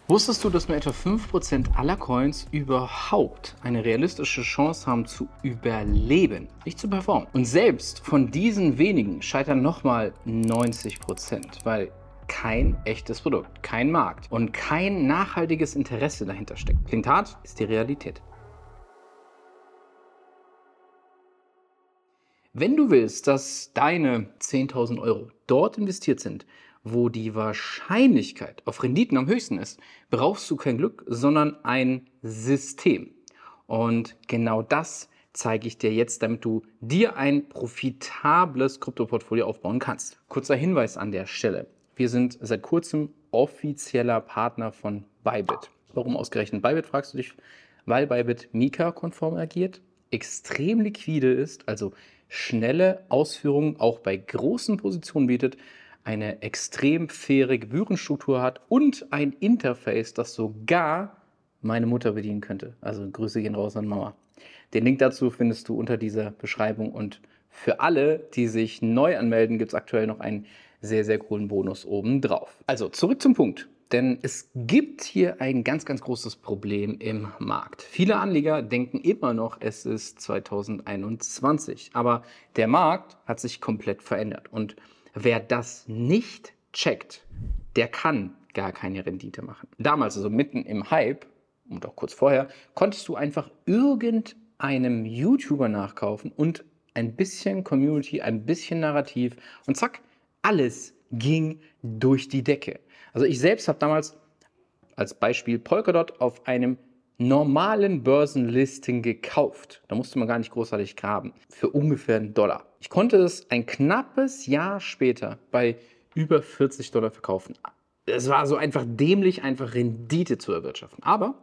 Wusstest du, dass nur etwa 5% aller Coins überhaupt eine realistische Chance haben zu überleben, nicht zu performen? Und selbst von diesen wenigen scheitern nochmal 90%, weil kein echtes Produkt, kein Markt und kein nachhaltiges Interesse dahinter steckt. Klingt hart, ist die Realität. Wenn du willst, dass deine 10.000 Euro dort investiert sind, wo die Wahrscheinlichkeit auf Renditen am höchsten ist, brauchst du kein Glück, sondern ein System. Und genau das zeige ich dir jetzt, damit du dir ein profitables Kryptoportfolio aufbauen kannst. Kurzer Hinweis an der Stelle. Wir sind seit kurzem offizieller Partner von Bybit. Warum ausgerechnet Bybit, fragst du dich? Weil Bybit Mika-konform agiert, extrem liquide ist, also schnelle Ausführungen auch bei großen Positionen bietet, eine extrem faire Gebührenstruktur hat und ein Interface, das sogar meine Mutter bedienen könnte. Also Grüße gehen raus an Mama. Den Link dazu findest du unter dieser Beschreibung und für alle, die sich neu anmelden, gibt es aktuell noch einen sehr, sehr coolen Bonus oben drauf. Also zurück zum Punkt. Denn es gibt hier ein ganz, ganz großes Problem im Markt. Viele Anleger denken immer noch, es ist 2021. Aber der Markt hat sich komplett verändert. Und wer das nicht checkt, der kann gar keine Rendite machen. Damals, also mitten im Hype und auch kurz vorher, konntest du einfach irgendeinem YouTuber nachkaufen und ein bisschen Community, ein bisschen Narrativ und zack, alles ging durch die Decke. Also ich selbst habe damals als Beispiel Polkadot auf einem normalen Börsenlisting gekauft. Da musste man gar nicht großartig graben. Für ungefähr $1. Ich konnte es ein knappes Jahr später bei über $40 verkaufen. Es war so einfach dämlich, einfach Rendite zu erwirtschaften. Aber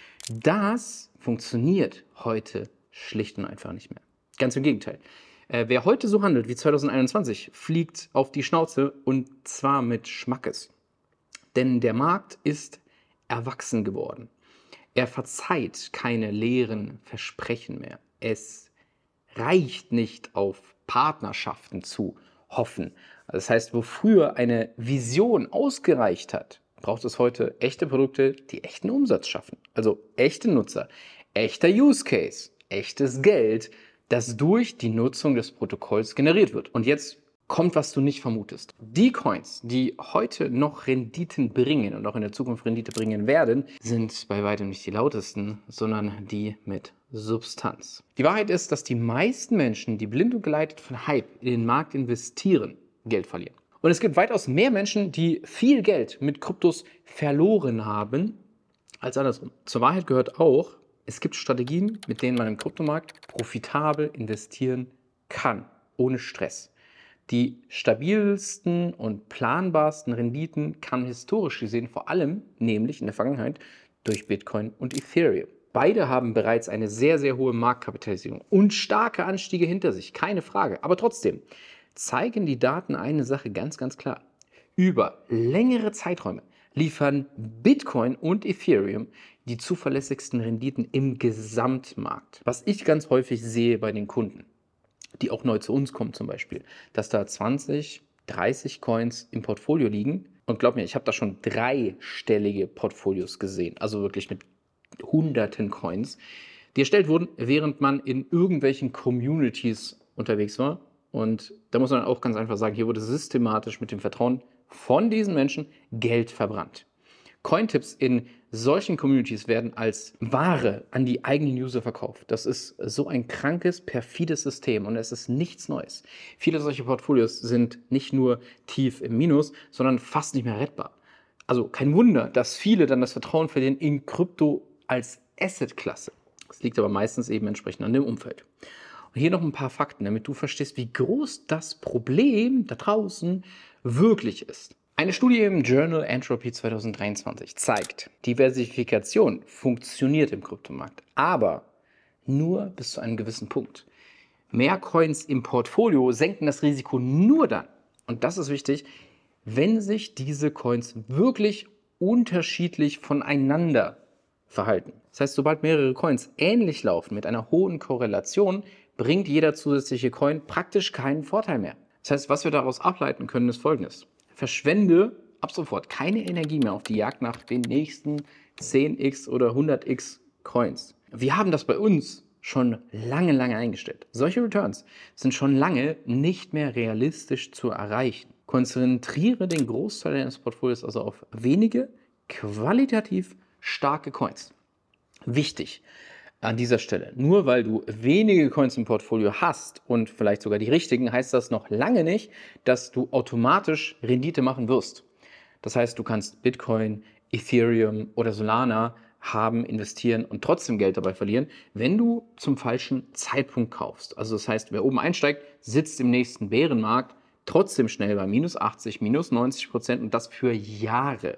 das funktioniert heute schlicht und einfach nicht mehr. Ganz im Gegenteil. Wer heute so handelt wie 2021, fliegt auf die Schnauze und zwar mit Schmackes. Denn der Markt ist erwachsen geworden. Er verzeiht keine leeren Versprechen mehr. Es reicht nicht auf Partnerschaften zu hoffen. Das heißt, wo früher eine Vision ausgereicht hat, braucht es heute echte Produkte, die echten Umsatz schaffen. Also echte Nutzer, echter Use Case, echtes Geld, das durch die Nutzung des Protokolls generiert wird. Und jetzt kommt, was du nicht vermutest. Die Coins, die heute noch Renditen bringen und auch in der Zukunft Rendite bringen werden, sind bei weitem nicht die lautesten, sondern die mit Substanz. Die Wahrheit ist, dass die meisten Menschen, die blind und geleitet von Hype in den Markt investieren, Geld verlieren. Und es gibt weitaus mehr Menschen, die viel Geld mit Kryptos verloren haben, als andersrum. Zur Wahrheit gehört auch, es gibt Strategien, mit denen man im Kryptomarkt profitabel investieren kann, ohne Stress. Die stabilsten und planbarsten Renditen kamen historisch gesehen vor allem, nämlich in der Vergangenheit, durch Bitcoin und Ethereum. Beide haben bereits eine sehr, sehr hohe Marktkapitalisierung und starke Anstiege hinter sich, keine Frage. Aber trotzdem zeigen die Daten eine Sache ganz, ganz klar. Über längere Zeiträume liefern Bitcoin und Ethereum die zuverlässigsten Renditen im Gesamtmarkt. Was ich ganz häufig sehe bei den Kunden, die auch neu zu uns kommen zum Beispiel, dass da 20, 30 Coins im Portfolio liegen. Und glaub mir, ich habe da schon dreistellige Portfolios gesehen, also wirklich mit hunderten Coins, die erstellt wurden, während man in irgendwelchen Communities unterwegs war. Und da muss man auch ganz einfach sagen, hier wurde systematisch mit dem Vertrauen von diesen Menschen Geld verbrannt. Cointipps in solchen Communities werden als Ware an die eigenen User verkauft. Das ist so ein krankes, perfides System und es ist nichts Neues. Viele solche Portfolios sind nicht nur tief im Minus, sondern fast nicht mehr rettbar. Also kein Wunder, dass viele dann das Vertrauen verlieren in Krypto als Assetklasse. Das liegt aber meistens eben entsprechend an dem Umfeld. Und hier noch ein paar Fakten, damit du verstehst, wie groß das Problem da draußen wirklich ist. Eine Studie im Journal Entropy 2023 zeigt, Diversifikation funktioniert im Kryptomarkt, aber nur bis zu einem gewissen Punkt. Mehr Coins im Portfolio senken das Risiko nur dann, und das ist wichtig, wenn sich diese Coins wirklich unterschiedlich voneinander verhalten. Das heißt, sobald mehrere Coins ähnlich laufen mit einer hohen Korrelation, bringt jeder zusätzliche Coin praktisch keinen Vorteil mehr. Das heißt, was wir daraus ableiten können, ist Folgendes. Verschwende ab sofort keine Energie mehr auf die Jagd nach den nächsten 10x oder 100x Coins. Wir haben das bei uns schon lange, lange eingestellt. Solche Returns sind schon lange nicht mehr realistisch zu erreichen. Konzentriere den Großteil deines Portfolios also auf wenige, qualitativ starke Coins. Wichtig an dieser Stelle, nur weil du wenige Coins im Portfolio hast und vielleicht sogar die richtigen, heißt das noch lange nicht, dass du automatisch Rendite machen wirst. Das heißt, du kannst Bitcoin, Ethereum oder Solana haben, investieren und trotzdem Geld dabei verlieren, wenn du zum falschen Zeitpunkt kaufst. Also das heißt, wer oben einsteigt, sitzt im nächsten Bärenmarkt trotzdem schnell bei minus 80, minus 90% und das für Jahre.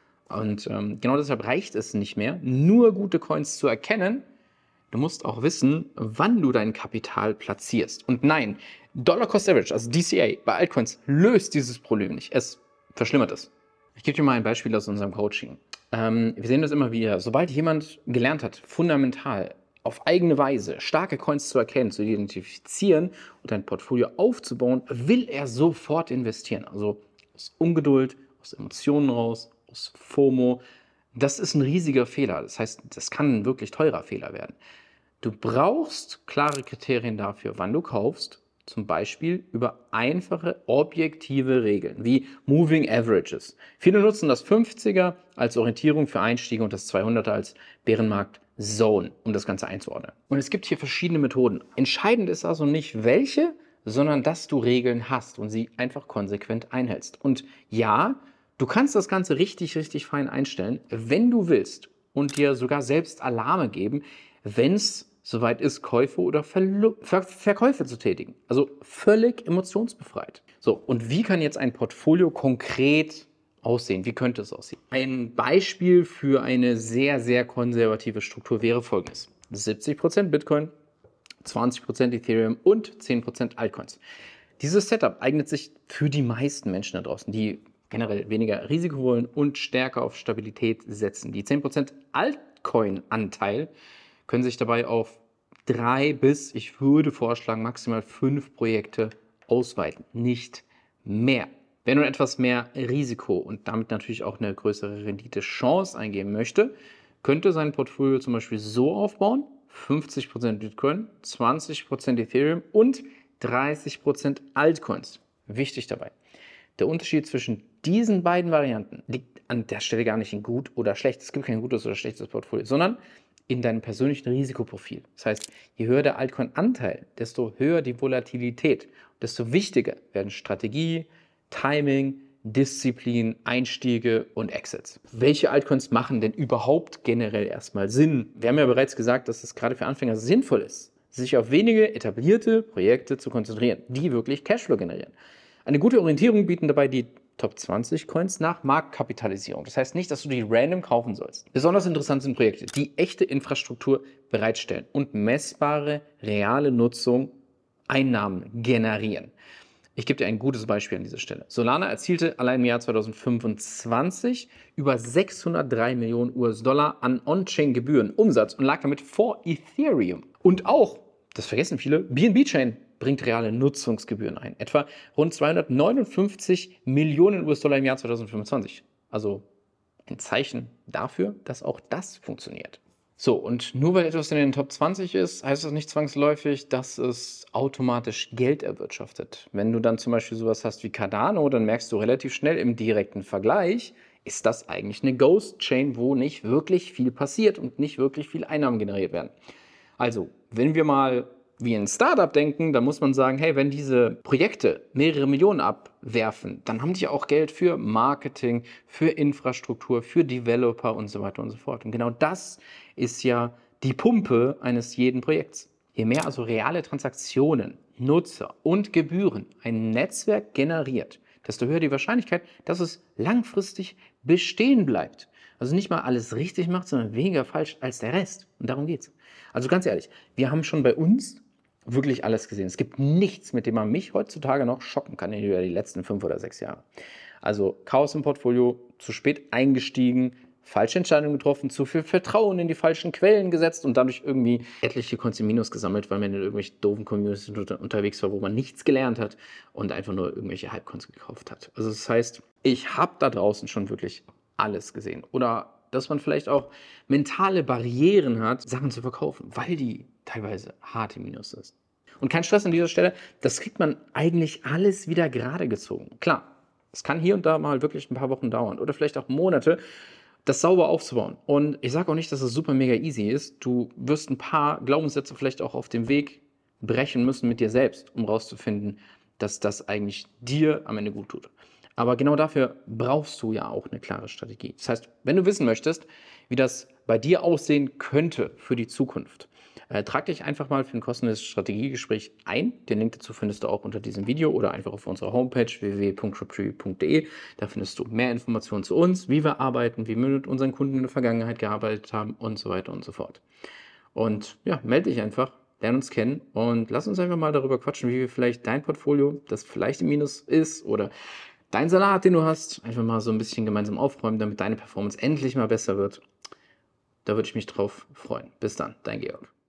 Und genau deshalb reicht es nicht mehr, nur gute Coins zu erkennen. Du musst auch wissen, wann du dein Kapital platzierst. Und nein, Dollar Cost Average, also DCA, bei Altcoins löst dieses Problem nicht. Es verschlimmert es. Ich gebe dir mal ein Beispiel aus unserem Coaching. Wir sehen das immer wieder. Sobald jemand gelernt hat, fundamental, auf eigene Weise starke Coins zu erkennen, zu identifizieren und ein Portfolio aufzubauen, will er sofort investieren. Also aus Ungeduld, aus Emotionen raus, aus FOMO. Das ist ein riesiger Fehler. Das heißt, das kann ein wirklich teurer Fehler werden. Du brauchst klare Kriterien dafür, wann du kaufst, zum Beispiel über einfache, objektive Regeln, wie Moving Averages. Viele nutzen das 50er als Orientierung für Einstiege und das 200er als Bärenmarkt Zone, um das Ganze einzuordnen. Und es gibt hier verschiedene Methoden. Entscheidend ist also nicht welche, sondern dass du Regeln hast und sie einfach konsequent einhältst. Und ja, du kannst das Ganze richtig, richtig fein einstellen, wenn du willst und dir sogar selbst Alarme geben, wenn es soweit ist, Käufe oder Verkäufe zu tätigen. Also völlig emotionsbefreit. So, und wie kann jetzt ein Portfolio konkret aussehen? Wie könnte es aussehen? Ein Beispiel für eine sehr, sehr konservative Struktur wäre folgendes. 70% Bitcoin, 20% Ethereum und 10% Altcoins. Dieses Setup eignet sich für die meisten Menschen da draußen, die generell weniger Risiko wollen und stärker auf Stabilität setzen. Die 10% Altcoin-Anteil können sich dabei auf 3 bis, ich würde vorschlagen, maximal 5 Projekte ausweiten, nicht mehr. Wenn man etwas mehr Risiko und damit natürlich auch eine größere Rendite-Chance eingehen möchte, könnte sein Portfolio zum Beispiel so aufbauen: 50% Bitcoin, 20% Ethereum und 30% Altcoins. Wichtig dabei: Der Unterschied zwischen diesen beiden Varianten liegt an der Stelle gar nicht in gut oder schlecht. Es gibt kein gutes oder schlechtes Portfolio, sondern in deinem persönlichen Risikoprofil. Das heißt, je höher der Altcoin-Anteil, desto höher die Volatilität, desto wichtiger werden Strategie, Timing, Disziplin, Einstiege und Exits. Welche Altcoins machen denn überhaupt generell erstmal Sinn? Wir haben ja bereits gesagt, dass es gerade für Anfänger sinnvoll ist, sich auf wenige etablierte Projekte zu konzentrieren, die wirklich Cashflow generieren. Eine gute Orientierung bieten dabei die Top 20 Coins nach Marktkapitalisierung. Das heißt nicht, dass du die random kaufen sollst. Besonders interessant sind Projekte, die echte Infrastruktur bereitstellen und messbare, reale Nutzung, Einnahmen generieren. Ich gebe dir ein gutes Beispiel an dieser Stelle. Solana erzielte allein im Jahr 2025 über 603 Millionen US-Dollar an On-Chain-Gebühren Umsatz und lag damit vor Ethereum. Und auch, das vergessen viele, BNB-Chain bringt reale Nutzungsgebühren ein. Etwa rund 259 Millionen US-Dollar im Jahr 2025. Also ein Zeichen dafür, dass auch das funktioniert. So, und nur weil etwas in den Top 20 ist, heißt das nicht zwangsläufig, dass es automatisch Geld erwirtschaftet. Wenn du dann zum Beispiel sowas hast wie Cardano, dann merkst du relativ schnell im direkten Vergleich, ist das eigentlich eine Ghost-Chain, wo nicht wirklich viel passiert und nicht wirklich viel Einnahmen generiert werden. Also, wenn wir mal wie ein Startup denken, dann muss man sagen, hey, wenn diese Projekte mehrere Millionen abwerfen, dann haben die auch Geld für Marketing, für Infrastruktur, für Developer und so weiter und so fort. Und genau das ist ja die Pumpe eines jeden Projekts. Je mehr also reale Transaktionen, Nutzer und Gebühren ein Netzwerk generiert, desto höher die Wahrscheinlichkeit, dass es langfristig bestehen bleibt. Also nicht mal alles richtig macht, sondern weniger falsch als der Rest. Und darum geht's. Also ganz ehrlich, wir haben schon bei uns wirklich alles gesehen. Es gibt nichts, mit dem man mich heutzutage noch schocken kann über die letzten 5 oder 6 Jahre. Also Chaos im Portfolio, zu spät eingestiegen, falsche Entscheidungen getroffen, zu viel Vertrauen in die falschen Quellen gesetzt und dadurch irgendwie etliche Coins im Minus gesammelt, weil man in irgendwelchen doofen Communities unterwegs war, wo man nichts gelernt hat und einfach nur irgendwelche Hype-Coins gekauft hat. Also das heißt, ich habe da draußen schon wirklich alles gesehen. Oder dass man vielleicht auch mentale Barrieren hat, Sachen zu verkaufen, weil die teilweise hart im Minus ist. Und kein Stress an dieser Stelle, das kriegt man eigentlich alles wieder gerade gezogen. Klar, es kann hier und da mal wirklich ein paar Wochen dauern oder vielleicht auch Monate, das sauber aufzubauen. Und ich sage auch nicht, dass es super mega easy ist. Du wirst ein paar Glaubenssätze vielleicht auch auf dem Weg brechen müssen mit dir selbst, um rauszufinden, dass das eigentlich dir am Ende gut tut. Aber genau dafür brauchst du ja auch eine klare Strategie. Das heißt, wenn du wissen möchtest, wie das bei dir aussehen könnte für die Zukunft, trag dich einfach mal für ein kostenloses Strategiegespräch ein. Den Link dazu findest du auch unter diesem Video oder einfach auf unserer Homepage www.triptree.de. Da findest du mehr Informationen zu uns, wie wir arbeiten, wie wir mit unseren Kunden in der Vergangenheit gearbeitet haben und so weiter und so fort. Und ja, melde dich einfach, lern uns kennen und lass uns einfach mal darüber quatschen, wie wir vielleicht dein Portfolio, das vielleicht im Minus ist, oder dein Salat, den du hast, einfach mal so ein bisschen gemeinsam aufräumen, damit deine Performance endlich mal besser wird. Da würde ich mich drauf freuen. Bis dann, dein Georg.